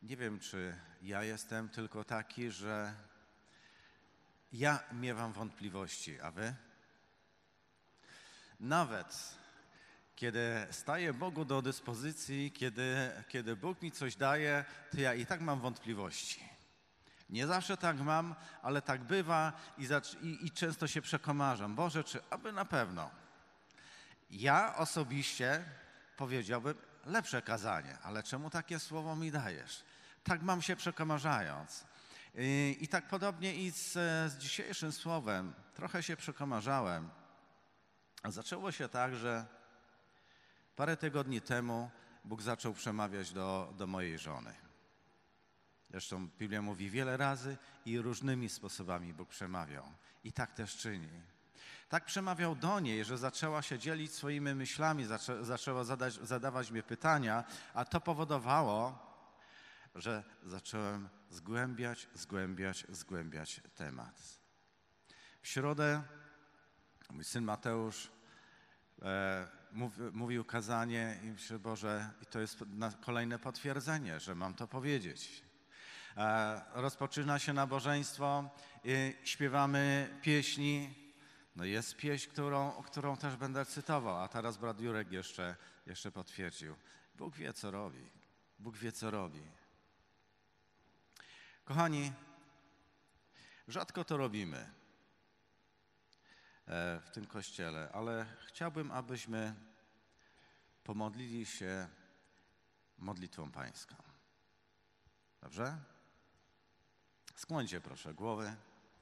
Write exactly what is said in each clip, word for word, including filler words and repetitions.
nie wiem, czy ja jestem tylko taki, że ja miewam wątpliwości, a wy? Nawet kiedy staję Bogu do dyspozycji, kiedy, kiedy Bóg mi coś daje, to ja i tak mam wątpliwości. Nie zawsze tak mam, ale tak bywa i, i, i często się przekomarzam. Boże, czy aby na pewno? Ja osobiście powiedziałbym lepsze kazanie, ale czemu takie słowo mi dajesz? Tak mam się przekomarzając. I, i tak podobnie i z, z dzisiejszym słowem. Trochę się przekomarzałem. Zaczęło się tak, że parę tygodni temu Bóg zaczął przemawiać do, do mojej żony. Zresztą Biblia mówi wiele razy i różnymi sposobami Bóg przemawiał. I tak też czyni. Tak przemawiał do niej, że zaczęła się dzielić swoimi myślami, zaczę, zaczęła zadać, zadawać mi pytania, a to powodowało, że zacząłem zgłębiać, zgłębiać, zgłębiać temat. W środę mój syn Mateusz e, mów, mówił kazanie i myślę, Boże, i to jest kolejne potwierdzenie, że mam to powiedzieć. E, rozpoczyna się nabożeństwo, i śpiewamy pieśni. No jest pieśń, którą, którą też będę cytował, a teraz brat Jurek jeszcze, jeszcze potwierdził. Bóg wie, co robi. Bóg wie, co robi. Kochani, rzadko to robimy w tym kościele, ale chciałbym, abyśmy pomodlili się modlitwą pańską. Dobrze? Skłońcie proszę głowy.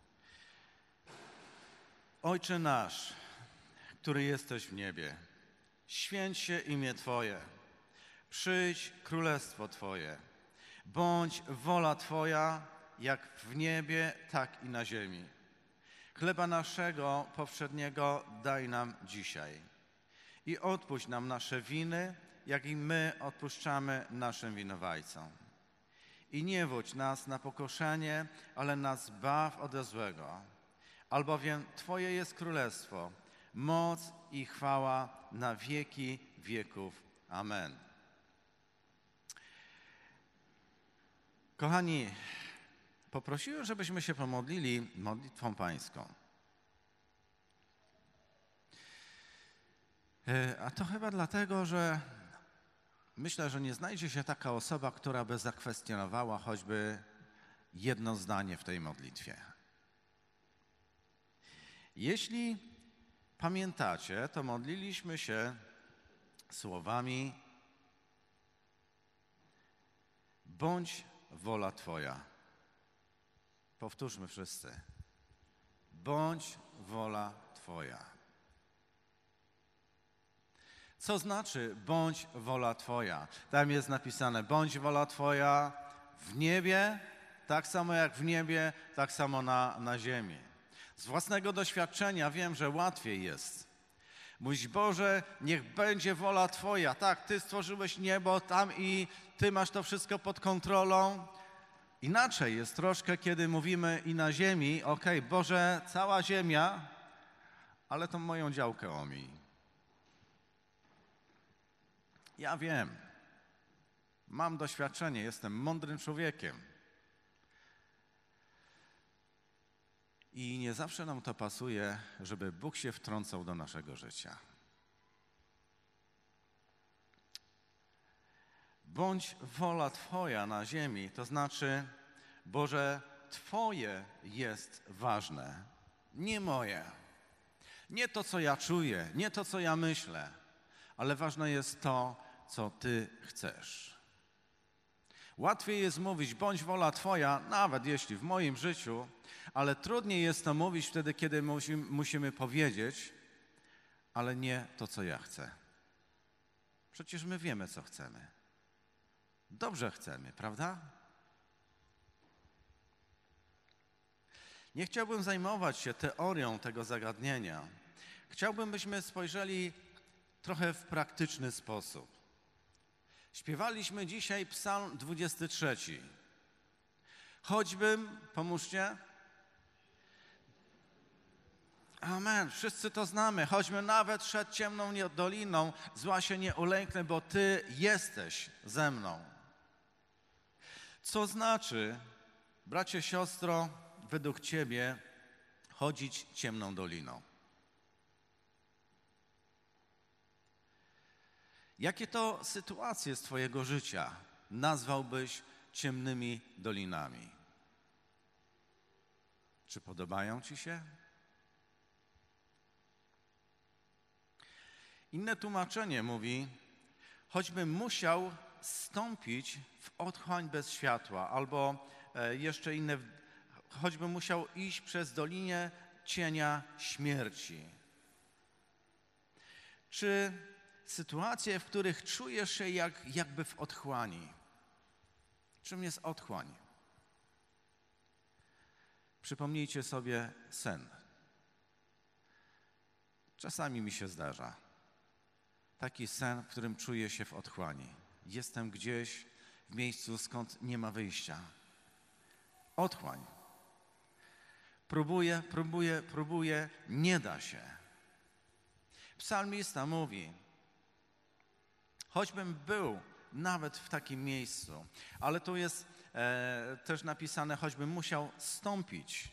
Ojcze nasz, który jesteś w niebie, święć się imię Twoje, przyjdź królestwo Twoje, bądź wola Twoja, jak w niebie, tak i na ziemi. Chleba naszego powszedniego daj nam dzisiaj i odpuść nam nasze winy, jak i my odpuszczamy naszym winowajcom. I nie wódź nas na pokuszenie, ale nas zbaw ode złego. Albowiem Twoje jest królestwo, moc i chwała na wieki wieków. Amen. Kochani, poprosiłem, żebyśmy się pomodlili modlitwą pańską. A to chyba dlatego, że myślę, że nie znajdzie się taka osoba, która by zakwestionowała choćby jedno zdanie w tej modlitwie. Jeśli pamiętacie, to modliliśmy się słowami: bądź wola Twoja. Powtórzmy wszyscy. Bądź wola Twoja. Co znaczy bądź wola Twoja? Tam jest napisane: bądź wola Twoja w niebie, tak samo jak w niebie, tak samo na, na ziemi. Z własnego doświadczenia wiem, że łatwiej jest. Mówić: Boże, niech będzie wola Twoja. Tak, Ty stworzyłeś niebo tam i Ty masz to wszystko pod kontrolą. Inaczej jest troszkę, kiedy mówimy i na ziemi: okej, okay, Boże, cała ziemia, ale tą moją działkę omij. Ja wiem, mam doświadczenie, jestem mądrym człowiekiem. I nie zawsze nam to pasuje, żeby Bóg się wtrącał do naszego życia. Bądź wola Twoja na ziemi, to znaczy, Boże, Twoje jest ważne, nie moje. Nie to, co ja czuję, nie to, co ja myślę, ale ważne jest to, co Ty chcesz. Łatwiej jest mówić: bądź wola Twoja, nawet jeśli w moim życiu, ale trudniej jest to mówić wtedy, kiedy musimy, musimy powiedzieć: ale nie to, co ja chcę. Przecież my wiemy, co chcemy. Dobrze chcemy, prawda? Nie chciałbym zajmować się teorią tego zagadnienia. Chciałbym, byśmy spojrzeli trochę w praktyczny sposób. Śpiewaliśmy dzisiaj Psalm dwudziesty trzeci. Choćbym, pomóżcie. Amen. Wszyscy to znamy. Choćbym nawet szedł ciemną doliną, zła się nie ulęknę, bo Ty jesteś ze mną. Co znaczy, bracie, siostro, według Ciebie chodzić ciemną doliną? Jakie to sytuacje z Twojego życia nazwałbyś ciemnymi dolinami? Czy podobają Ci się? Inne tłumaczenie mówi, choćbym musiał stąpić w otchłań bez światła, albo e, jeszcze inne, choćbym musiał iść przez dolinie cienia śmierci. Czy sytuacje, w których czujesz się jak, jakby w otchłani? Czym jest otchłań? Przypomnijcie sobie sen. Czasami mi się zdarza. Taki sen, w którym czuję się w otchłani. Jestem gdzieś w miejscu, skąd nie ma wyjścia. Otchłań. Próbuję, próbuję, próbuję, nie da się. Psalmista mówi, choćbym był nawet w takim miejscu, ale tu jest e, też napisane, choćbym musiał stąpić.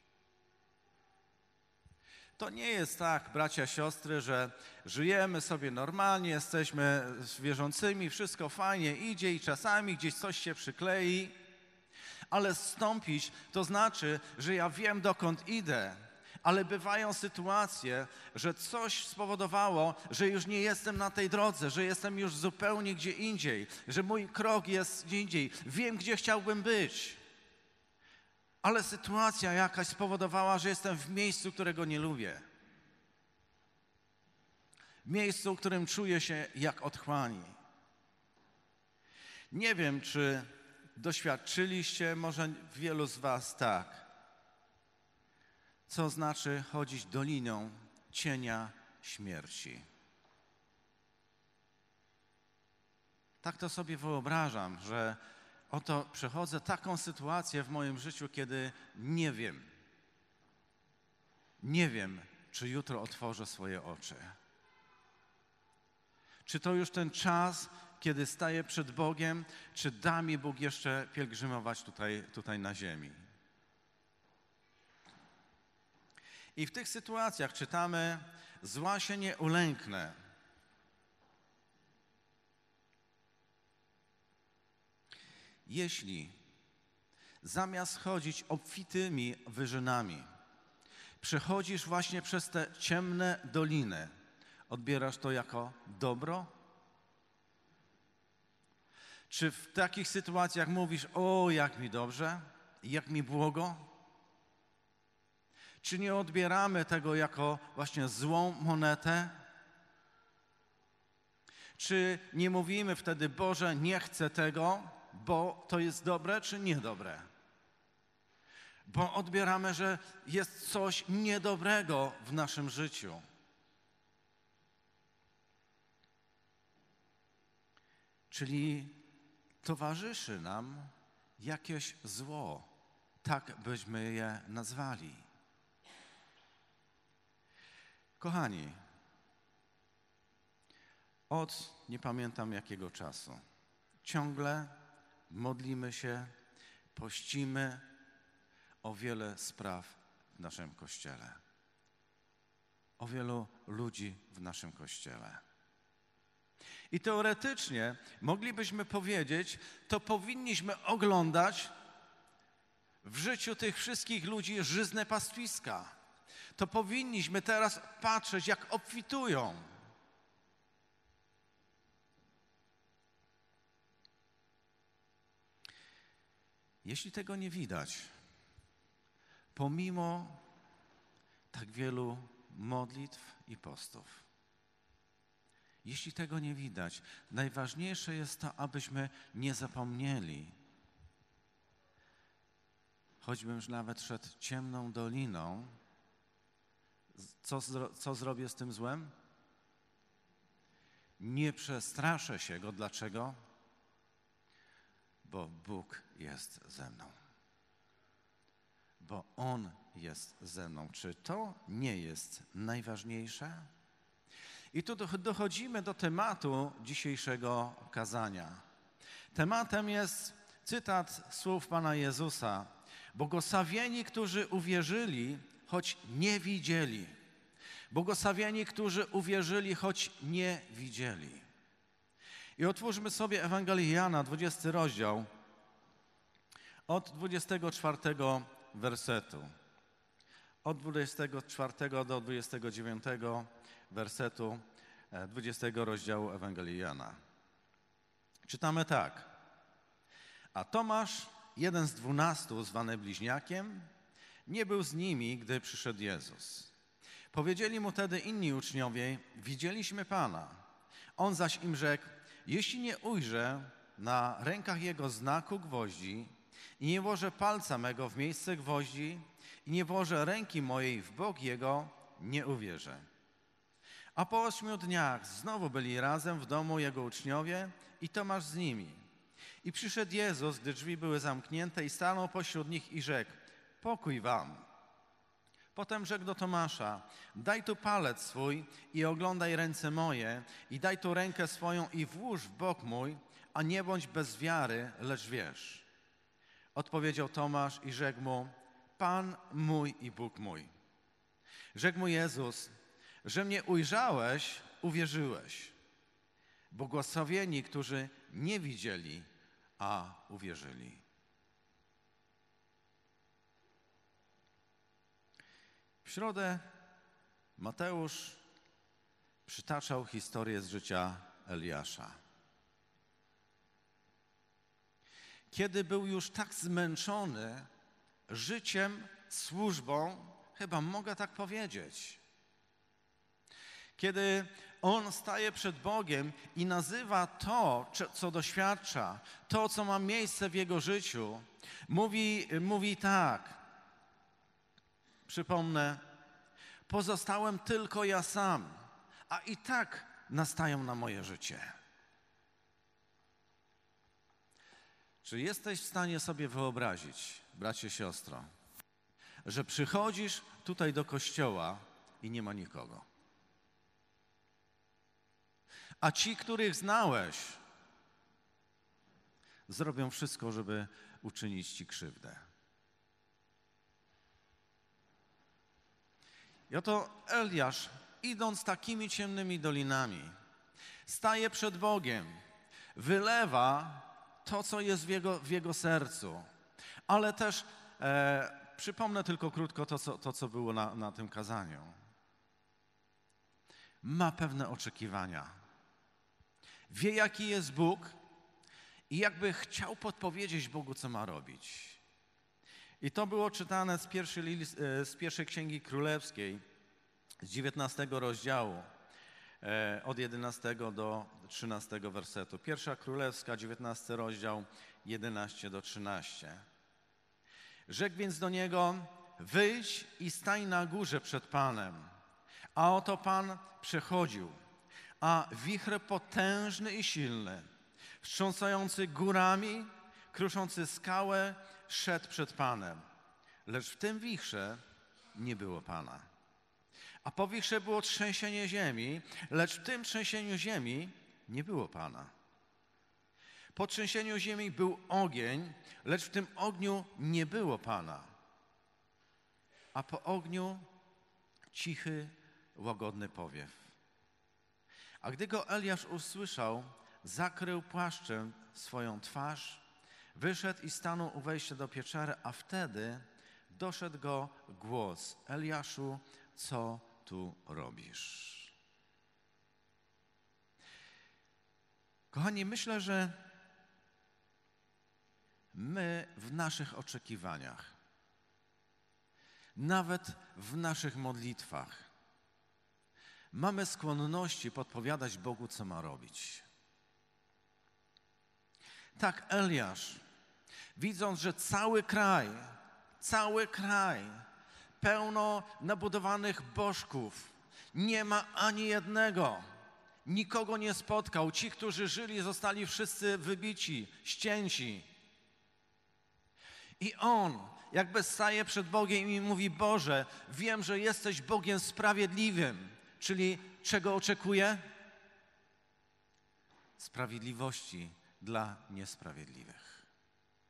To nie jest tak, bracia, siostry, że żyjemy sobie normalnie, jesteśmy wierzącymi, wszystko fajnie idzie i czasami gdzieś coś się przyklei, ale stąpić to znaczy, że ja wiem, dokąd idę, ale bywają sytuacje, że coś spowodowało, że już nie jestem na tej drodze, że jestem już zupełnie gdzie indziej, że mój krok jest gdzie indziej, wiem, gdzie chciałbym być. Ale sytuacja jakaś spowodowała, że jestem w miejscu, którego nie lubię. W miejscu, w którym czuję się jak otchłani. Nie wiem, czy doświadczyliście, może wielu z was tak. Co znaczy chodzić doliną cienia śmierci? Tak to sobie wyobrażam, że oto przechodzę taką sytuację w moim życiu, kiedy nie wiem, nie wiem, czy jutro otworzę swoje oczy. Czy to już ten czas, kiedy staję przed Bogiem, czy da mi Bóg jeszcze pielgrzymować tutaj, tutaj na ziemi? I w tych sytuacjach czytamy, zła się nie ulęknę. Jeśli zamiast chodzić obfitymi wyżynami, przechodzisz właśnie przez te ciemne doliny, odbierasz to jako dobro? Czy w takich sytuacjach mówisz, o, jak mi dobrze, jak mi błogo? Czy nie odbieramy tego jako właśnie złą monetę? Czy nie mówimy wtedy, Boże, nie chcę tego, bo to jest dobre czy niedobre? Bo odbieramy, że jest coś niedobrego w naszym życiu. Czyli towarzyszy nam jakieś zło, tak byśmy je nazwali. Kochani, od nie pamiętam jakiego czasu ciągle modlimy się, pościmy o wiele spraw w naszym Kościele. O wielu ludzi w naszym Kościele. I teoretycznie moglibyśmy powiedzieć, to powinniśmy oglądać w życiu tych wszystkich ludzi żyzne pastwiska. To powinniśmy teraz patrzeć, jak obfitują. Jeśli tego nie widać, pomimo tak wielu modlitw i postów, jeśli tego nie widać, najważniejsze jest to, abyśmy nie zapomnieli, choćbym już nawet szedł ciemną doliną, co, zro, co zrobię z tym złem? Nie przestraszę się go. Dlaczego? Bo Bóg jest ze mną. Bo On jest ze mną. Czy to nie jest najważniejsze? I tu dochodzimy do tematu dzisiejszego kazania. Tematem jest cytat słów Pana Jezusa. Błogosławieni, którzy uwierzyli, choć nie widzieli. Błogosławieni, którzy uwierzyli, choć nie widzieli. I otwórzmy sobie Ewangelię Jana, dwudziesty rozdział, od dwudziestego czwartego wersetu. Od dwudziestego czwartego do dwudziestego dziewiątego wersetu dwudziestego rozdziału Ewangelii Jana. Czytamy tak. A Tomasz, jeden z dwunastu, zwany Bliźniakiem, nie był z nimi, gdy przyszedł Jezus. Powiedzieli mu wtedy inni uczniowie, widzieliśmy Pana. On zaś im rzekł, jeśli nie ujrzę na rękach Jego znaku gwoździ i nie włożę palca mego w miejsce gwoździ i nie włożę ręki mojej w bok Jego, nie uwierzę. A po ośmiu dniach znowu byli razem w domu Jego uczniowie i Tomasz z nimi. I przyszedł Jezus, gdy drzwi były zamknięte i stanął pośród nich i rzekł, pokój wam. Potem rzekł do Tomasza, daj tu palec swój i oglądaj ręce moje i daj tu rękę swoją i włóż w bok mój, a nie bądź bez wiary, lecz wierz. Odpowiedział Tomasz i rzekł mu, Pan mój i Bóg mój. Rzekł mu Jezus, że mnie ujrzałeś, uwierzyłeś. Błogosławieni, którzy nie widzieli, a uwierzyli. W środę Mateusz przytaczał historię z życia Eliasza. Kiedy był już tak zmęczony życiem, służbą, chyba mogę tak powiedzieć. Kiedy on staje przed Bogiem i nazywa to, co doświadcza, to, co ma miejsce w jego życiu, mówi, mówi tak, przypomnę, pozostałem tylko ja sam, a i tak nastają na moje życie. Czy jesteś w stanie sobie wyobrazić, bracie, siostro, że przychodzisz tutaj do kościoła i nie ma nikogo? A ci, których znałeś, zrobią wszystko, żeby uczynić ci krzywdę. I oto Eliasz, idąc takimi ciemnymi dolinami, staje przed Bogiem, wylewa to, co jest w jego, w jego sercu. Ale też e, przypomnę tylko krótko to, co, to, co było na, na tym kazaniu. Ma pewne oczekiwania. Wie, jaki jest Bóg i jakby chciał podpowiedzieć Bogu, co ma robić. I to było czytane z pierwszej, z pierwszej Księgi Królewskiej, z dziewiętnastego rozdziału, od jedenastego do trzynastego wersetu. Pierwsza Królewska, dziewiętnasty rozdział, jedenaście do trzynastu. Rzekł więc do niego, wyjdź i stań na górze przed Panem. A oto Pan przechodził, a wicher potężny i silny, wstrząsający górami, kruszący skałę, szedł przed Panem. Lecz w tym wichrze nie było Pana. A po wichrze było trzęsienie ziemi, lecz w tym trzęsieniu ziemi nie było Pana. Po trzęsieniu ziemi był ogień, lecz w tym ogniu nie było Pana. A po ogniu cichy, łagodny powiew. A gdy go Eliasz usłyszał, zakrył płaszczem swoją twarz, wyszedł i stanął u wejścia do pieczery, a wtedy doszedł go głos, Eliaszu, co tu robisz? Kochani, myślę, że my w naszych oczekiwaniach, nawet w naszych modlitwach, mamy skłonności podpowiadać Bogu, co ma robić. Tak Eliasz, widząc, że cały kraj, cały kraj pełno nabudowanych bożków, nie ma ani jednego, nikogo nie spotkał. Ci, którzy żyli, zostali wszyscy wybici, ścięci. I on jakby staje przed Bogiem i mówi, Boże, wiem, że jesteś Bogiem sprawiedliwym. Czyli czego oczekuje? Sprawiedliwości dla niesprawiedliwych.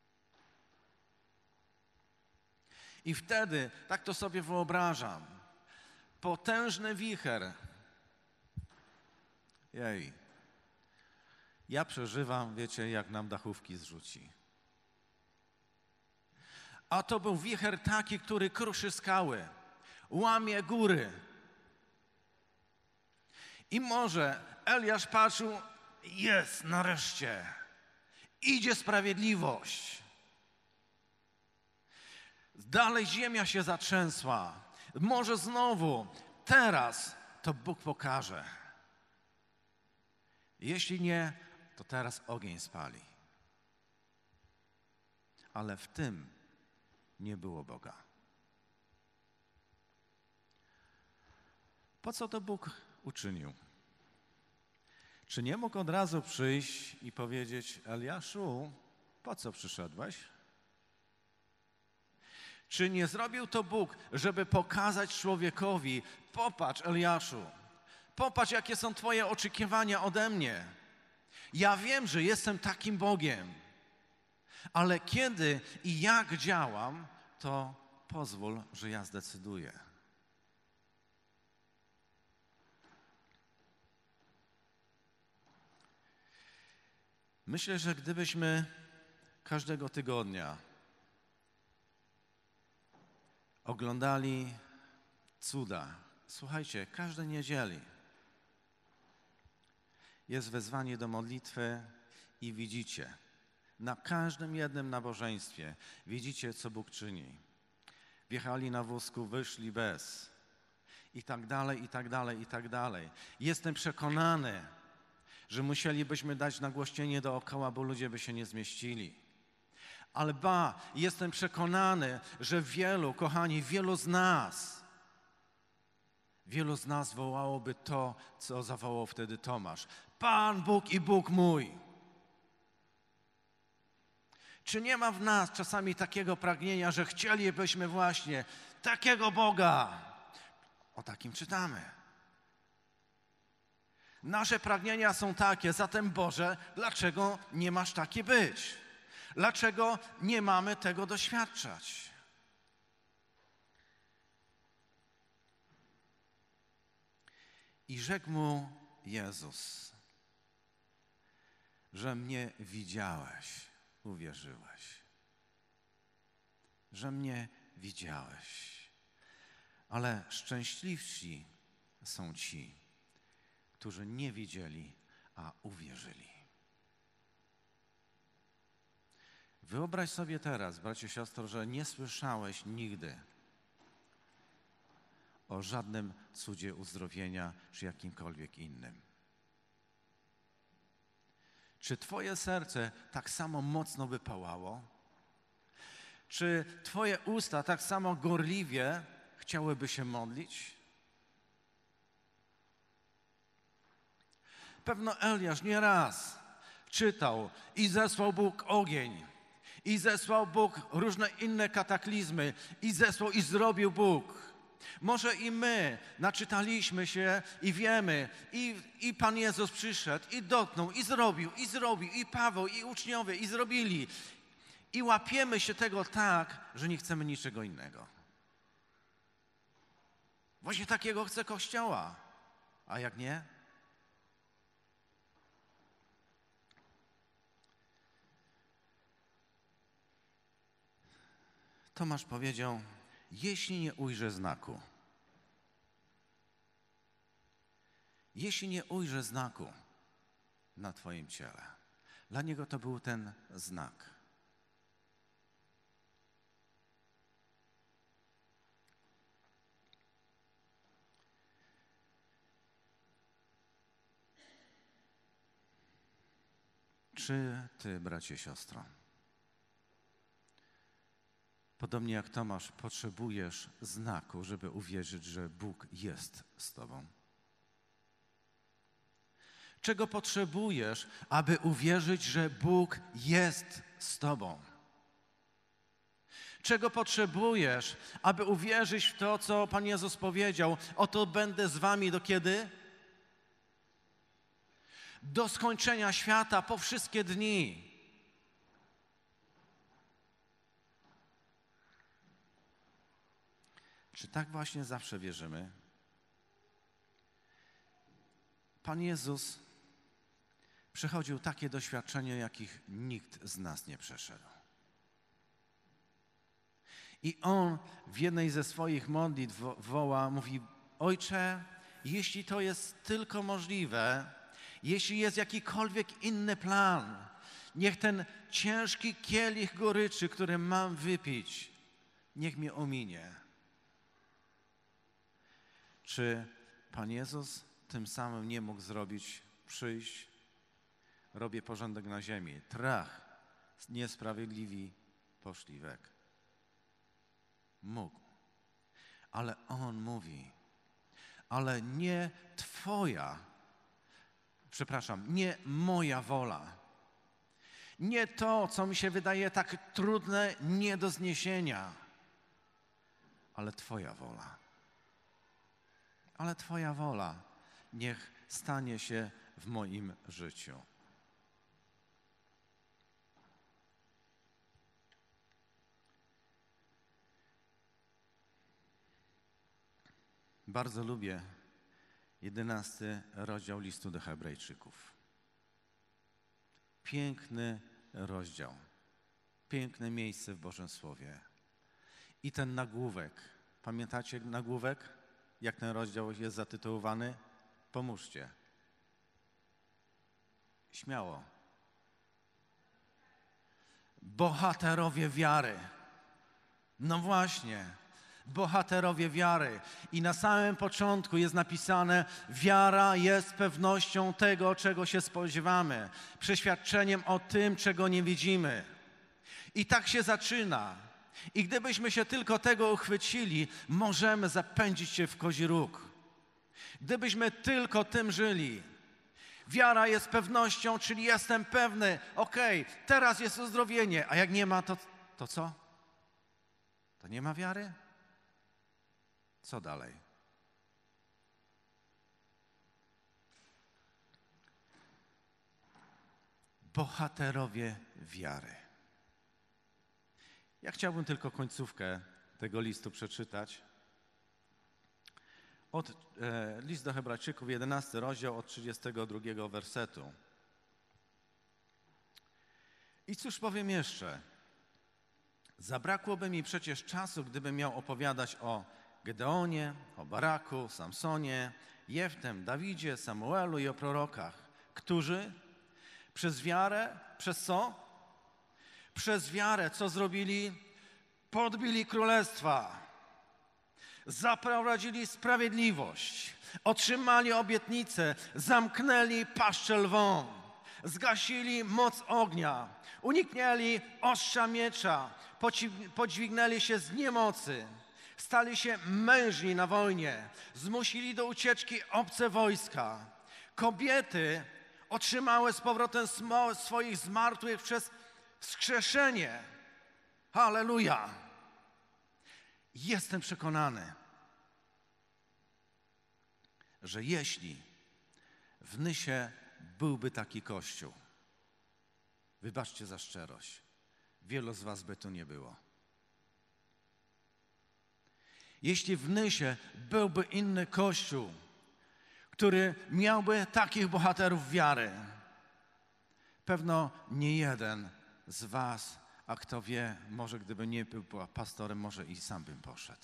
I wtedy, tak to sobie wyobrażam, potężny wicher. Jej. Ja przeżywam, wiecie, jak nam dachówki zrzuci. A to był wicher taki, który kruszy skały, łamie góry. I może Eliasz patrzył, jest nareszcie, idzie sprawiedliwość. Dalej ziemia się zatrzęsła. Może znowu, teraz to Bóg pokaże. Jeśli nie, to teraz ogień spali. Ale w tym nie było Boga. Po co to Bóg uczynił? Czy nie mógł od razu przyjść i powiedzieć: Eliaszu, po co przyszedłeś? Czy nie zrobił to Bóg, żeby pokazać człowiekowi: popatrz, Eliaszu, popatrz, jakie są twoje oczekiwania ode mnie. Ja wiem, że jestem takim Bogiem, ale kiedy i jak działam, to pozwól, że ja zdecyduję. Myślę, że gdybyśmy każdego tygodnia oglądali cuda, słuchajcie, każdej niedzieli jest wezwanie do modlitwy i widzicie, na każdym jednym nabożeństwie widzicie, co Bóg czyni. Wjechali na wózku, wyszli bez. I tak dalej, i tak dalej, i tak dalej. Jestem przekonany, że musielibyśmy dać nagłośnienie dookoła, bo ludzie by się nie zmieścili. Ale ba, jestem przekonany, że wielu, kochani, wielu z nas, wielu z nas wołałoby to, co zawołał wtedy Tomasz. Pan Bóg i Bóg mój. Czy nie ma w nas czasami takiego pragnienia, że chcielibyśmy właśnie takiego Boga? O takim czytamy. Nasze pragnienia są takie, zatem Boże, dlaczego nie masz takie być? Dlaczego nie mamy tego doświadczać? I rzekł mu Jezus, że mnie widziałeś, uwierzyłeś. Że mnie widziałeś. Ale szczęśliwsi są ci, którzy nie widzieli, a uwierzyli. Wyobraź sobie teraz, bracie, siostro, że nie słyszałeś nigdy o żadnym cudzie uzdrowienia, czy jakimkolwiek innym. Czy twoje serce tak samo mocno by pałało? Czy twoje usta tak samo gorliwie chciałyby się modlić? Pewno Eliasz nieraz czytał: i zesłał Bóg ogień, i zesłał Bóg różne inne kataklizmy, i zesłał i zrobił Bóg. Może i my naczytaliśmy się i wiemy, i, i Pan Jezus przyszedł, i dotknął, i zrobił, i zrobił, i Paweł, i uczniowie, i zrobili. I łapiemy się tego tak, że nie chcemy niczego innego. Właśnie takiego chce Kościoła. A jak nie? Tomasz powiedział: jeśli nie ujrzę znaku, jeśli nie ujrzę znaku na twoim ciele. Dla niego to był ten znak. Czy ty, bracie, siostro, podobnie jak Tomasz, potrzebujesz znaku, żeby uwierzyć, że Bóg jest z tobą? Czego potrzebujesz, aby uwierzyć, że Bóg jest z tobą? Czego potrzebujesz, aby uwierzyć w to, co Pan Jezus powiedział? Oto będę z wami do kiedy? Do skończenia świata, po wszystkie dni. Czy tak właśnie zawsze wierzymy? Pan Jezus przechodził takie doświadczenia, jakich nikt z nas nie przeszedł. I On w jednej ze swoich modlitw woła, mówi: Ojcze, jeśli to jest tylko możliwe, jeśli jest jakikolwiek inny plan, niech ten ciężki kielich goryczy, który mam wypić, niech mnie ominie. Czy Pan Jezus tym samym nie mógł zrobić, przyjść, robię porządek na ziemi, trach, niesprawiedliwi poszli weg? Mógł. Ale On mówi, ale nie Twoja, przepraszam, nie moja wola. Nie to, co mi się wydaje tak trudne, nie do zniesienia, ale Twoja wola. Ale Twoja wola niech stanie się w moim życiu. Bardzo lubię jedenasty rozdział listu do Hebrajczyków. Piękny rozdział, piękne miejsce w Bożym Słowie. I ten nagłówek, pamiętacie nagłówek? Jak ten rozdział jest zatytułowany? Pomóżcie. Śmiało. Bohaterowie wiary. No właśnie, bohaterowie wiary. I na samym początku jest napisane: wiara jest pewnością tego, czego się spodziewamy, przeświadczeniem o tym, czego nie widzimy. I tak się zaczyna. I gdybyśmy się tylko tego uchwycili, możemy zapędzić się w kozi róg. Gdybyśmy tylko tym żyli. Wiara jest pewnością, czyli jestem pewny, okej, okay, teraz jest uzdrowienie, a jak nie ma, to, to co? To nie ma wiary? Co dalej? Bohaterowie wiary. Ja chciałbym tylko końcówkę tego listu przeczytać. Od, e, list do Hebrajczyków, jedenasty rozdział, od trzydziestego drugiego wersetu. I cóż powiem jeszcze? Zabrakłoby mi przecież czasu, gdybym miał opowiadać o Gedeonie, o Baraku, Samsonie, Jeftem, Dawidzie, Samuelu i o prorokach, którzy przez wiarę, przez co? Przez wiarę, co zrobili? Podbili królestwa, zaprowadzili sprawiedliwość, otrzymali obietnicę, zamknęli paszczę lwom, zgasili moc ognia, uniknęli ostrza miecza, podźwignęli się z niemocy, stali się mężni na wojnie, zmusili do ucieczki obce wojska. Kobiety otrzymały z powrotem swoich zmarłych przez wskrzeszenie. Halleluja! Jestem przekonany, że jeśli w Nysie byłby taki kościół, wybaczcie za szczerość, wielu z was by tu nie było. Jeśli w Nysie byłby inny kościół, który miałby takich bohaterów wiary, pewno nie jeden z was, a kto wie, może gdyby nie był pastorem, może i sam bym poszedł.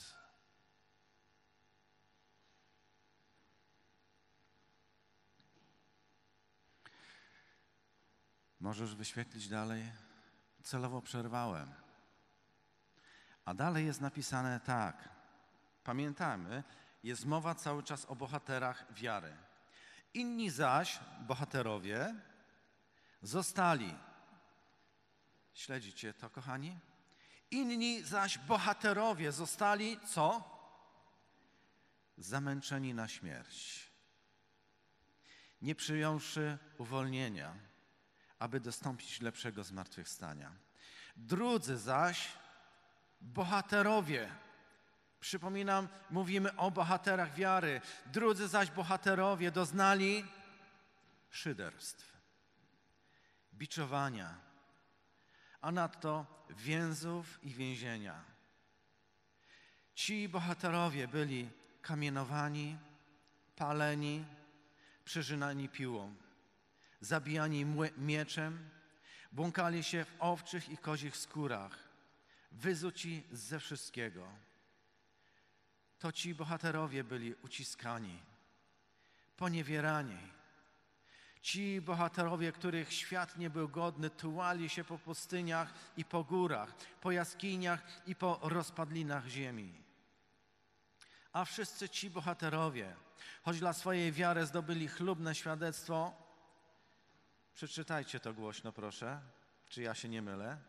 Możesz wyświetlić dalej? Celowo przerwałem. A dalej jest napisane tak. Pamiętamy, jest mowa cały czas o bohaterach wiary. Inni zaś, bohaterowie, zostali. Śledzicie to, kochani? Inni zaś bohaterowie zostali, co? Zamęczeni na śmierć. Nie przyjąwszy uwolnienia, aby dostąpić lepszego zmartwychwstania. Drudzy zaś bohaterowie, przypominam, mówimy o bohaterach wiary, drudzy zaś bohaterowie doznali szyderstw, biczowania, a nadto więzów i więzienia. Ci bohaterowie byli kamienowani, paleni, przeżynani piłą, zabijani mieczem, błąkali się w owczych i kozich skórach, wyzuci ze wszystkiego. To ci bohaterowie byli uciskani, poniewierani. Ci bohaterowie, których świat nie był godny, tułali się po pustyniach i po górach, po jaskiniach i po rozpadlinach ziemi. A wszyscy ci bohaterowie, choć dla swojej wiary zdobyli chlubne świadectwo, przeczytajcie to głośno, proszę, czy ja się nie mylę?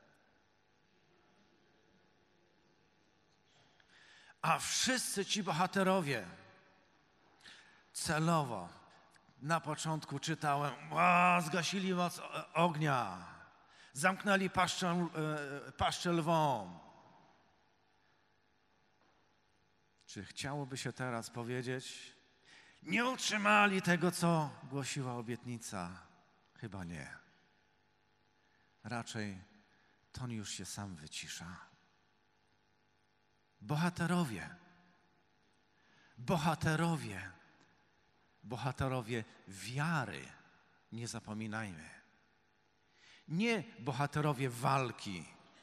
A wszyscy ci bohaterowie celowo, na początku czytałem, a, zgasili moc ognia, zamknęli paszczę, paszczę lwom. Czy chciałoby się teraz powiedzieć, nie utrzymali tego, co głosiła obietnica? Chyba nie. Raczej ton już się sam wycisza. Bohaterowie, bohaterowie, bohaterowie wiary, nie zapominajmy. Nie bohaterowie walki.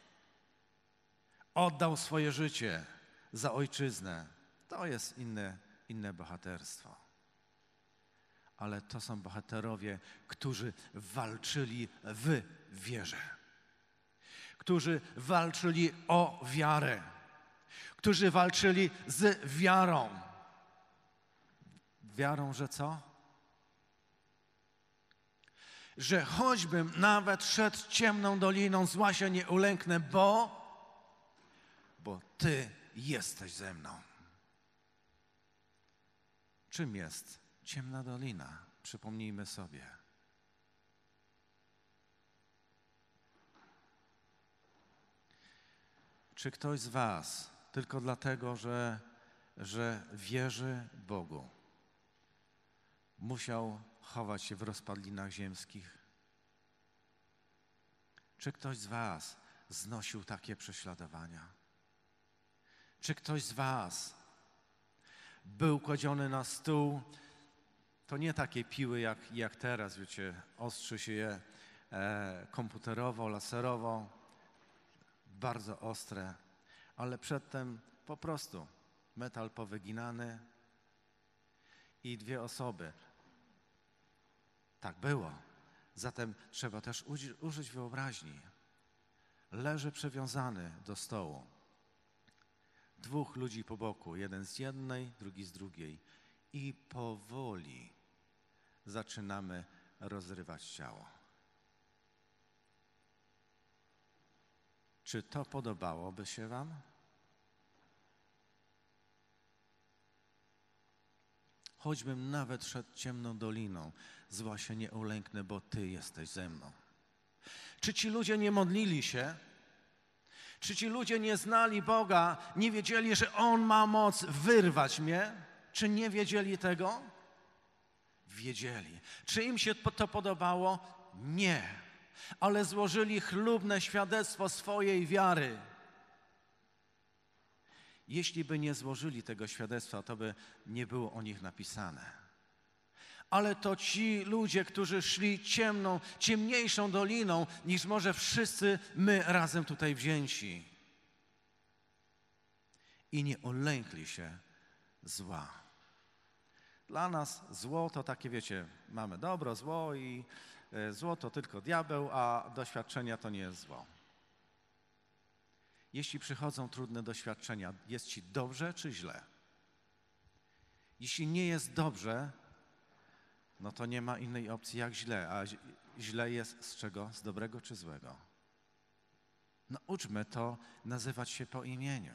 Oddał swoje życie za ojczyznę. To jest inne, inne bohaterstwo. Ale to są bohaterowie, którzy walczyli w wierze. Którzy walczyli o wiarę. Którzy walczyli z wiarą. Wiarą, że co? Że choćbym nawet szedł ciemną doliną, zła się nie ulęknę, bo, bo Ty jesteś ze mną. Czym jest ciemna dolina? Przypomnijmy sobie. Czy ktoś z was tylko dlatego, że, że wierzy Bogu, musiał chować się w rozpadlinach ziemskich? Czy ktoś z was znosił takie prześladowania? Czy ktoś z was był kładziony na stół? To nie takie piły jak, jak teraz, wiecie, ostrzy się je e, komputerowo, laserowo, bardzo ostre, ale przedtem po prostu metal powyginany i dwie osoby. Tak było. Zatem trzeba też użyć wyobraźni. Leży przywiązany do stołu. Dwóch ludzi po boku, jeden z jednej, drugi z drugiej. I powoli zaczynamy rozrywać ciało. Czy to podobałoby się wam? Choćbym nawet szedł ciemną doliną, zła się nie ulęknę, bo Ty jesteś ze mną. Czy ci ludzie nie modlili się? Czy ci ludzie nie znali Boga, nie wiedzieli, że On ma moc wyrwać mnie? Czy nie wiedzieli tego? Wiedzieli. Czy im się to podobało? Nie. Ale złożyli chlubne świadectwo swojej wiary. Jeśli by nie złożyli tego świadectwa, to by nie było o nich napisane. Ale to ci ludzie, którzy szli ciemną, ciemniejszą doliną, niż może wszyscy my razem tutaj wzięci. I nie ulękli się zła. Dla nas zło to takie, wiecie, mamy dobro, zło i zło to tylko diabeł, a doświadczenia to nie jest zło. Jeśli przychodzą trudne doświadczenia, jest ci dobrze czy źle? Jeśli nie jest dobrze, no to nie ma innej opcji jak źle. A źle jest z czego? Z dobrego czy złego? Nauczmy to nazywać się po imieniu.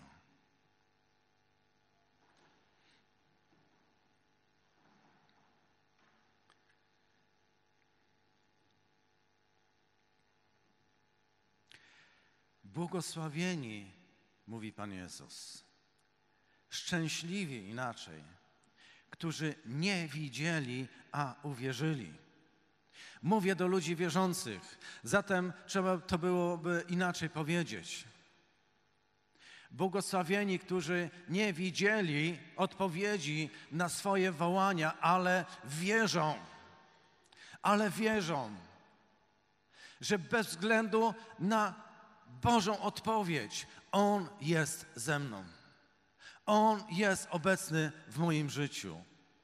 Błogosławieni, mówi Pan Jezus, szczęśliwi inaczej, którzy nie widzieli, a uwierzyli. Mówię do ludzi wierzących, zatem trzeba to byłoby inaczej powiedzieć. Błogosławieni, którzy nie widzieli odpowiedzi na swoje wołania, ale wierzą, ale wierzą, że bez względu na Bożą odpowiedź On jest ze mną. On jest obecny w moim życiu.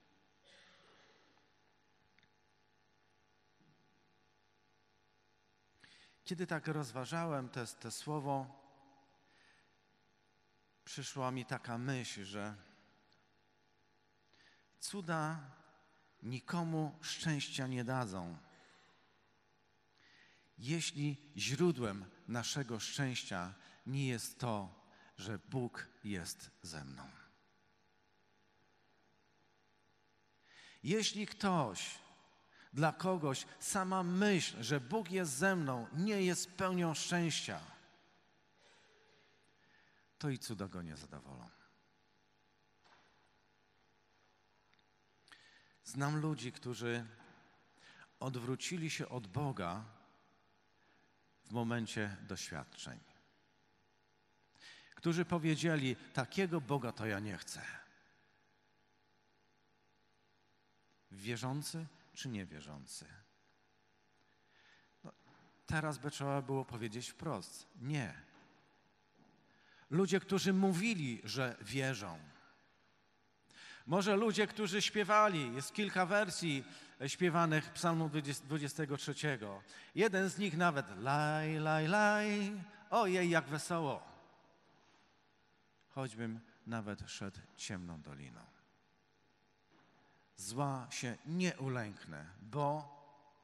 Kiedy tak rozważałem te, te słowo, przyszła mi taka myśl, że cuda nikomu szczęścia nie dadzą, jeśli źródłem naszego szczęścia nie jest to, że Bóg jest ze mną. Jeśli ktoś, dla kogoś sama myśl, że Bóg jest ze mną, nie jest pełnią szczęścia, to i cuda go nie zadowolą. Znam ludzi, którzy odwrócili się od Boga w momencie doświadczeń. Którzy powiedzieli, takiego Boga to ja nie chcę. Wierzący czy niewierzący? No, teraz by trzeba było powiedzieć wprost, nie. Ludzie, którzy mówili, że wierzą. Może ludzie, którzy śpiewali, jest kilka wersji śpiewanych Psalmu dwudziestego trzeciego. Jeden z nich nawet laj, laj, laj, ojej, jak wesoło. Choćbym nawet szedł ciemną doliną. Zła się nie ulęknę, bo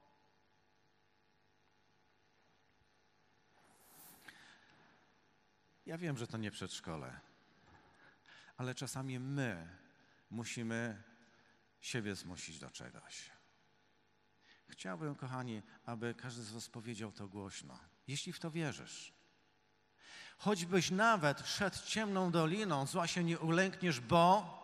ja wiem, że to nie przedszkole, ale czasami my musimy siebie zmusić do czegoś. Chciałbym, kochani, aby każdy z was powiedział to głośno, jeśli w to wierzysz. Choćbyś nawet szedł ciemną doliną, zła się nie ulękniesz, bo...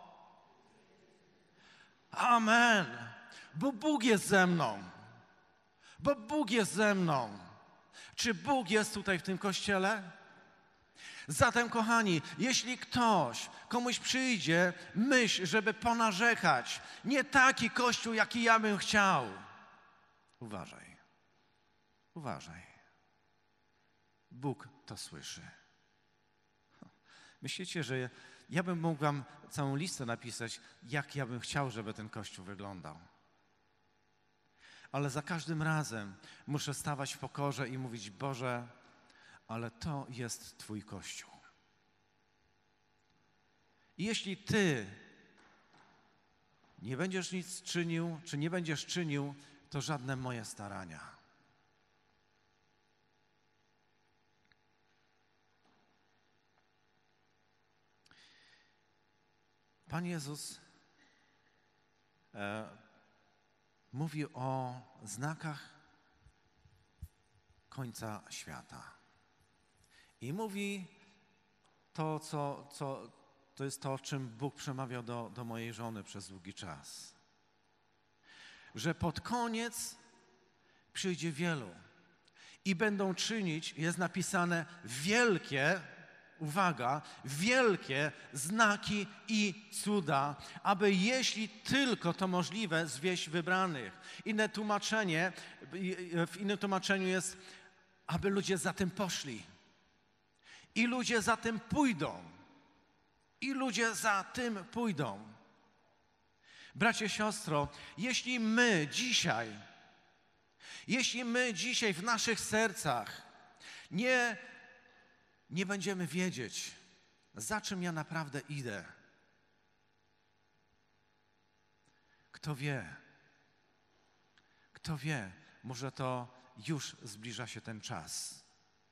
Amen! Bo Bóg jest ze mną. Bo Bóg jest ze mną. Czy Bóg jest tutaj w tym kościele? Zatem, kochani, jeśli ktoś, komuś przyjdzie myśl, żeby ponarzekać, nie taki Kościół, jaki ja bym chciał, uważaj, uważaj. Bóg to słyszy. Myślicie, że ja bym mógł wam całą listę napisać, jak ja bym chciał, żeby ten Kościół wyglądał. Ale za każdym razem muszę stawać w pokorze i mówić, Boże, ale to jest Twój Kościół. I jeśli Ty nie będziesz nic czynił, czy nie będziesz czynił, to żadne moje starania. Pan Jezus e, mówi o znakach końca świata. I mówi to, co, co to jest to, o czym Bóg przemawiał do, do mojej żony przez długi czas. Że pod koniec przyjdzie wielu i będą czynić, jest napisane, wielkie, uwaga, wielkie znaki i cuda, aby jeśli tylko to możliwe, zwieść wybranych. Inne tłumaczenie, w innym tłumaczeniu jest, aby ludzie za tym poszli. I ludzie za tym pójdą. I ludzie za tym pójdą. Bracie, siostro, jeśli my dzisiaj, jeśli my dzisiaj w naszych sercach nie, nie będziemy wiedzieć, za czym ja naprawdę idę, kto wie, kto wie, może to już zbliża się ten czas.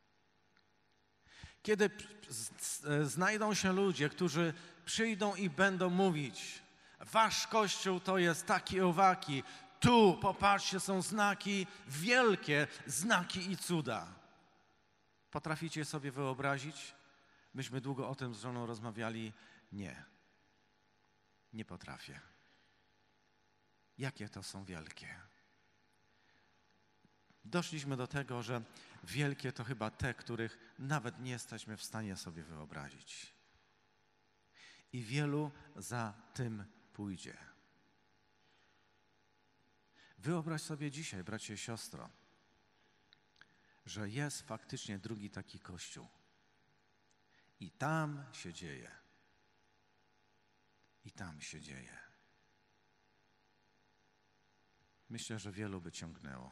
Kiedy znajdą się ludzie, którzy przyjdą i będą mówić, wasz Kościół to jest taki owaki, tu, popatrzcie, są znaki, wielkie znaki i cuda. Potraficie sobie wyobrazić? Myśmy długo o tym z żoną rozmawiali. Nie, nie potrafię. Jakie to są wielkie? Doszliśmy do tego, że wielkie to chyba te, których nawet nie jesteśmy w stanie sobie wyobrazić. I wielu za tym pójdzie. Wyobraź sobie dzisiaj, bracie i siostro, że jest faktycznie drugi taki Kościół. I tam się dzieje. I tam się dzieje. Myślę, że wielu by ciągnęło.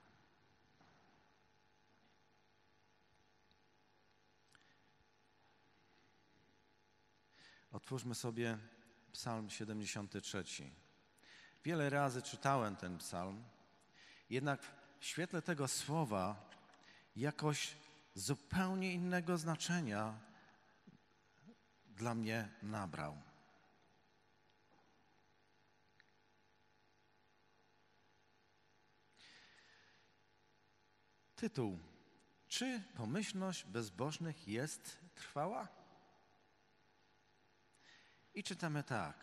Otwórzmy sobie Psalm siedemdziesiąty trzeci. Wiele razy czytałem ten psalm, jednak w świetle tego słowa jakoś zupełnie innego znaczenia dla mnie nabrał. Tytuł: Czy pomyślność bezbożnych jest trwała? I czytamy tak.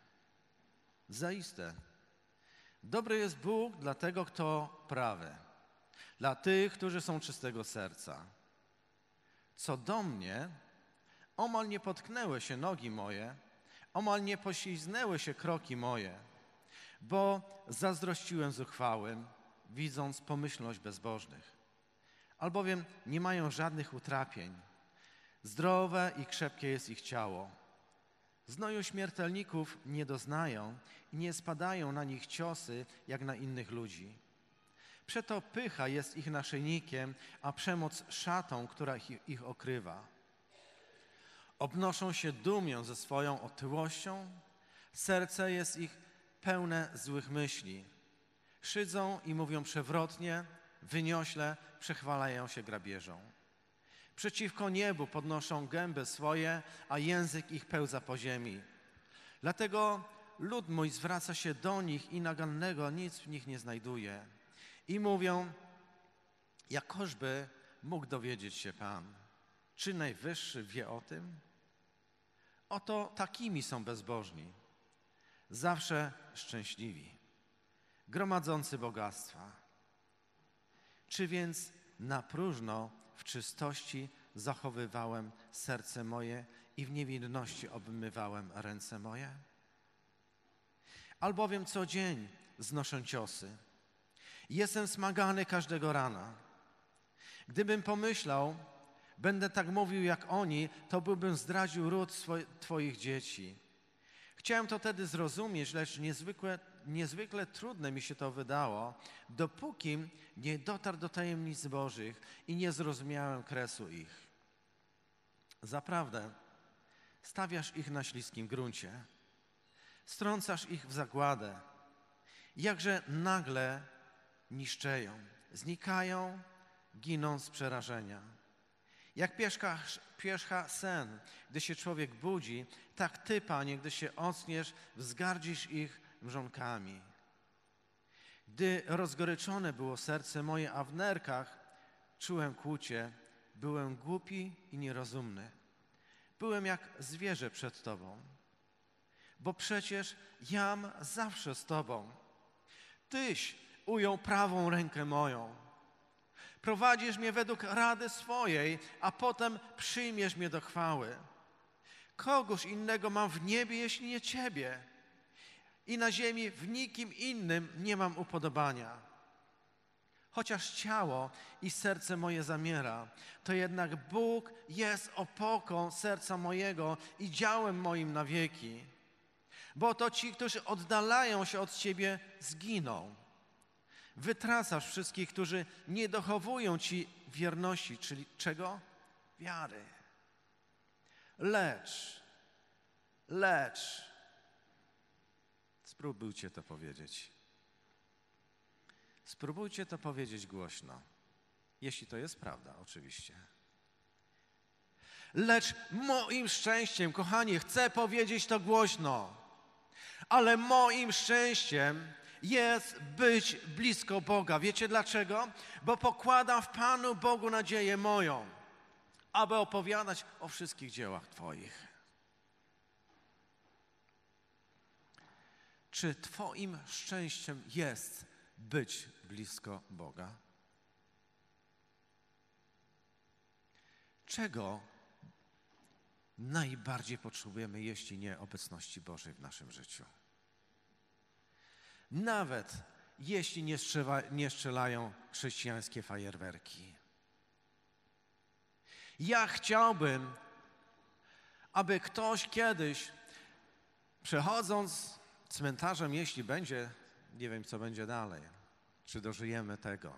Zaiste, dobry jest Bóg dla tego, kto prawy, dla tych, którzy są czystego serca. Co do mnie, omal nie potknęły się nogi moje, omal nie pośliznęły się kroki moje, bo zazdrościłem zuchwałym, widząc pomyślność bezbożnych. Albowiem nie mają żadnych utrapień. Zdrowe i krzepkie jest ich ciało. Znoju śmiertelników nie doznają i nie spadają na nich ciosy, jak na innych ludzi. Przeto pycha jest ich naszyjnikiem, a przemoc szatą, która ich, ich okrywa. Obnoszą się dumią ze swoją otyłością, serce jest ich pełne złych myśli. Szydzą i mówią przewrotnie, wyniośle przechwalają się grabieżą. Przeciwko niebu podnoszą gęby swoje, a język ich pełza po ziemi. Dlatego lud mój zwraca się do nich i nagannego nic w nich nie znajduje. I mówią, jakożby mógł dowiedzieć się Pan. Czy Najwyższy wie o tym? Oto takimi są bezbożni, zawsze szczęśliwi, gromadzący bogactwa. Czy więc na próżno w czystości zachowywałem serce moje i w niewinności obmywałem ręce moje? Albowiem co dzień znoszę ciosy. Jestem smagany każdego rana. Gdybym pomyślał, będę tak mówił jak oni, to byłbym zdradził ród swoi, Twoich dzieci. Chciałem to wtedy zrozumieć, lecz niezwykle, niezwykle trudne mi się to wydało, dopóki nie dotarł do tajemnic Bożych i nie zrozumiałem kresu ich. Zaprawdę stawiasz ich na śliskim gruncie, strącasz ich w zagładę, jakże nagle niszczeją, znikają, giną z przerażenia. Jak pierzcha, pierzcha sen, gdy się człowiek budzi, tak Ty, Panie, gdy się ockniesz, wzgardzisz ich mrzonkami. Gdy rozgoryczone było serce moje, a w nerkach czułem kłucie, byłem głupi i nierozumny. Byłem jak zwierzę przed Tobą, bo przecież jam zawsze z Tobą. Tyś ujął prawą rękę moją. Prowadzisz mnie według rady swojej, a potem przyjmiesz mnie do chwały. Kogoż innego mam w niebie, jeśli nie Ciebie? I na ziemi w nikim innym nie mam upodobania. Chociaż ciało i serce moje zamiera, to jednak Bóg jest opoką serca mojego i działem moim na wieki. Bo to ci, którzy oddalają się od Ciebie, zginą. Wytracasz wszystkich, którzy nie dochowują Ci wierności, czyli czego? Wiary. Lecz, lecz, spróbujcie to powiedzieć. Spróbujcie to powiedzieć głośno, jeśli to jest prawda, oczywiście. Lecz moim szczęściem, kochani, chcę powiedzieć to głośno, ale moim szczęściem jest być blisko Boga. Wiecie dlaczego? Bo pokładam w Panu Bogu nadzieję moją, aby opowiadać o wszystkich dziełach Twoich. Czy Twoim szczęściem jest być blisko Boga? czego najbardziej potrzebujemy, jeśli nie obecności Bożej w naszym życiu? Nawet jeśli nie, strzela, nie strzelają chrześcijańskie fajerwerki. Ja chciałbym, aby ktoś kiedyś, przechodząc cmentarzem, jeśli będzie, nie wiem, co będzie dalej, czy dożyjemy tego,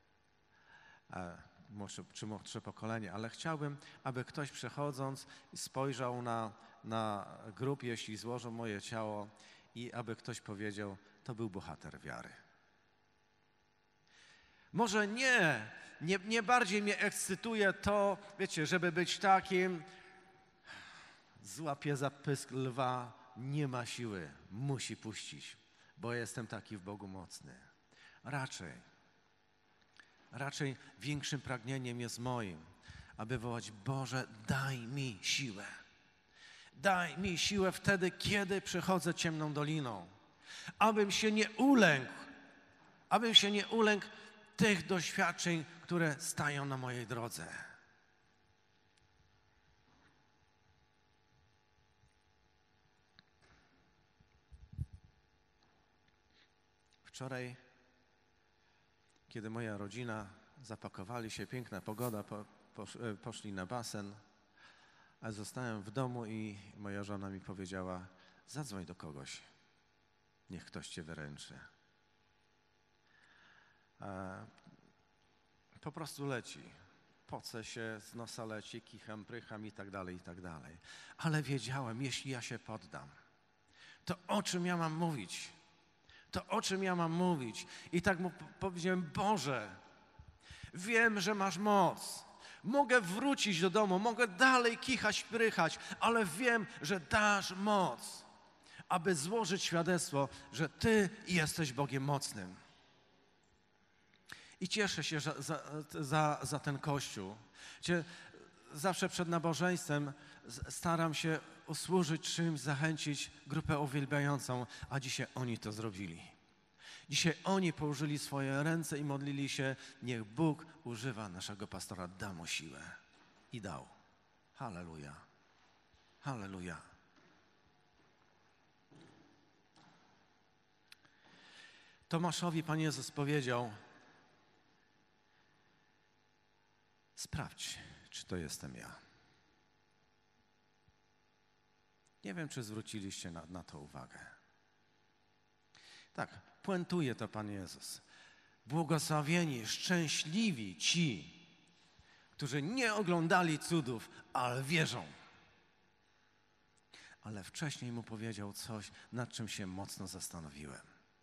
może, czy młodsze pokolenie, ale chciałbym, aby ktoś przechodząc spojrzał na, na grób, jeśli złożą moje ciało, i aby ktoś powiedział, to był bohater wiary. Może nie, nie, nie bardziej mnie ekscytuje to, wiecie, żeby być takim, złapie za pysk lwa, nie ma siły, musi puścić, bo jestem taki w Bogu mocny. Raczej, raczej większym pragnieniem jest moim, aby wołać, Boże, daj mi siłę. Daj mi siłę wtedy, kiedy przechodzę ciemną doliną. Abym się nie ulękł, abym się nie ulękł tych doświadczeń, które stają na mojej drodze. Wczoraj, kiedy moja rodzina zapakowali się, piękna pogoda, po, posz, poszli na basen, a zostałem w domu i moja żona mi powiedziała, zadzwoń do kogoś, niech ktoś cię wyręczy. A po prostu leci, poce się, z nosa leci, kicham, prycham i tak dalej, i tak dalej. Ale wiedziałem, jeśli ja się poddam, to o czym ja mam mówić? To o czym ja mam mówić? I tak mu powiedziałem, Boże, wiem, że masz moc. Mogę wrócić do domu, mogę dalej kichać, prychać, ale wiem, że dasz moc, aby złożyć świadectwo, że Ty jesteś Bogiem mocnym. I cieszę się za, za, za, za ten Kościół. Cie, zawsze przed nabożeństwem staram się usłużyć czymś, zachęcić grupę uwielbiającą, a dzisiaj oni to zrobili. Dzisiaj oni położyli swoje ręce i modlili się, niech Bóg używa naszego pastora, da mu siłę. I dał. Halleluja. Halleluja. Tomaszowi Pan Jezus powiedział, sprawdź, czy to jestem ja. Nie wiem, czy zwróciliście na, na to uwagę. Tak, puentuje to Pan Jezus. Błogosławieni, szczęśliwi ci, którzy nie oglądali cudów, ale wierzą. Ale wcześniej mu powiedział coś, nad czym się mocno zastanowiłem.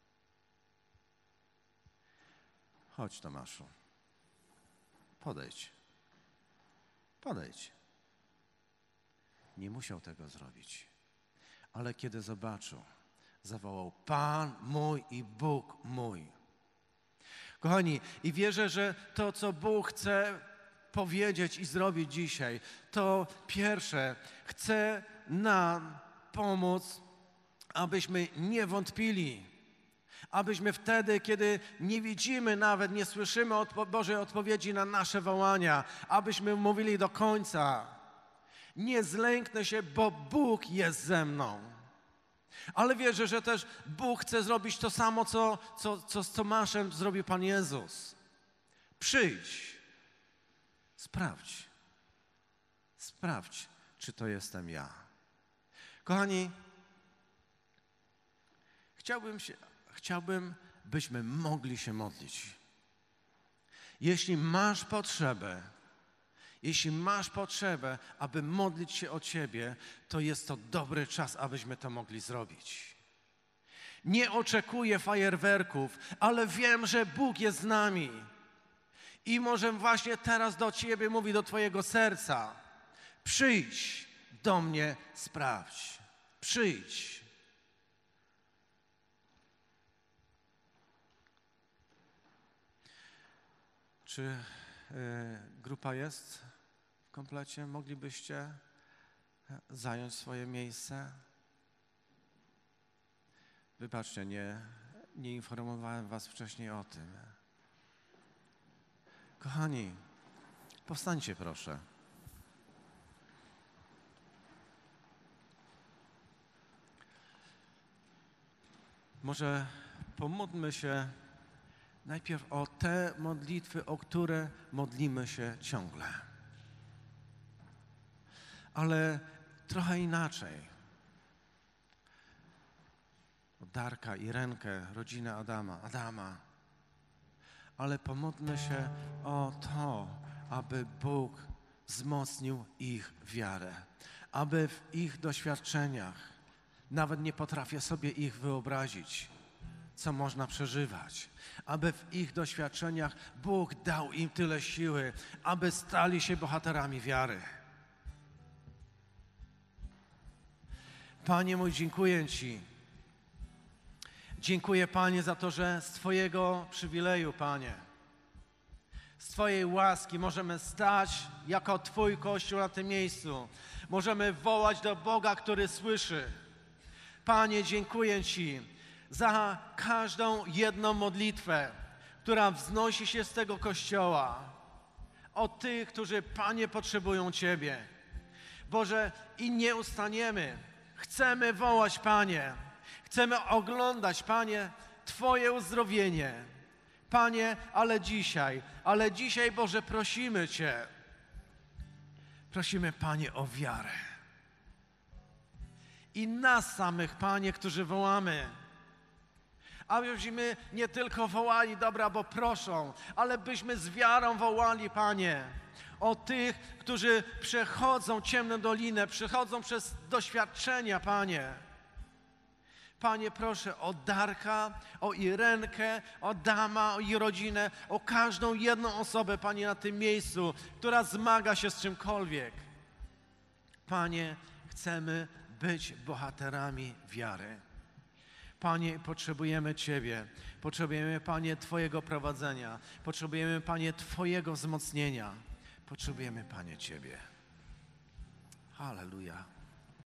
Chodź, Tomaszu. Podejdź. Podejdź. Nie musiał tego zrobić. Ale kiedy zobaczył, zawołał, Pan mój i Bóg mój. Kochani, i wierzę, że to, co Bóg chce powiedzieć i zrobić dzisiaj, to pierwsze, chce nam pomóc, abyśmy nie wątpili. Abyśmy wtedy, kiedy nie widzimy nawet, nie słyszymy odpo- Bożej odpowiedzi na nasze wołania, abyśmy mówili do końca, nie zlęknę się, bo Bóg jest ze mną. Ale wierzę, że też Bóg chce zrobić to samo, co, co, co z Tomaszem zrobił Pan Jezus. Przyjdź, sprawdź, sprawdź, czy to jestem ja. Kochani, chciałbym, się, chciałbym, byśmy mogli się modlić. Jeśli masz potrzebę, Jeśli masz potrzebę, aby modlić się o Ciebie, to jest to dobry czas, abyśmy to mogli zrobić. Nie oczekuję fajerwerków, ale wiem, że Bóg jest z nami. I może właśnie teraz do Ciebie mówi, do Twojego serca. Przyjdź do mnie, sprawdź. Przyjdź. Czy y, grupa jest w komplecie? Moglibyście zająć swoje miejsce? Wybaczcie, nie, nie informowałem was wcześniej o tym. Kochani, powstańcie proszę. Może pomódlmy się najpierw o te modlitwy, o które modlimy się ciągle. Ale trochę inaczej. O Darka, Irenkę, rodzinę Adama, Adama. Ale pomódlmy się o to, aby Bóg wzmocnił ich wiarę. Aby w ich doświadczeniach, nawet nie potrafię sobie ich wyobrazić, co można przeżywać, aby w ich doświadczeniach Bóg dał im tyle siły, aby stali się bohaterami wiary. Panie mój, dziękuję Ci. Dziękuję, Panie, za to, że z Twojego przywileju, Panie, z Twojej łaski możemy stać jako Twój Kościół na tym miejscu. Możemy wołać do Boga, który słyszy. Panie, dziękuję Ci za każdą jedną modlitwę, która wznosi się z tego Kościoła. O tych, którzy, Panie, potrzebują Ciebie. Boże, i nie ustaniemy. Chcemy wołać, Panie. Chcemy oglądać, Panie, Twoje uzdrowienie. Panie, ale dzisiaj, ale dzisiaj, Boże, prosimy Cię. Prosimy, Panie, o wiarę. I nas samych, Panie, którzy wołamy. Abyśmy nie tylko wołali, dobra, bo proszą, ale byśmy z wiarą wołali, Panie, o tych, którzy przechodzą ciemną dolinę, przechodzą przez doświadczenia, Panie. Panie, proszę o Darka, o Irenkę, o Adama, o ich rodzinę, o każdą jedną osobę, Panie, na tym miejscu, która zmaga się z czymkolwiek. Panie, chcemy być bohaterami wiary. Panie, potrzebujemy Ciebie. Potrzebujemy, Panie, Twojego prowadzenia. Potrzebujemy, Panie, Twojego wzmocnienia. Potrzebujemy, Panie, Ciebie. Halleluja.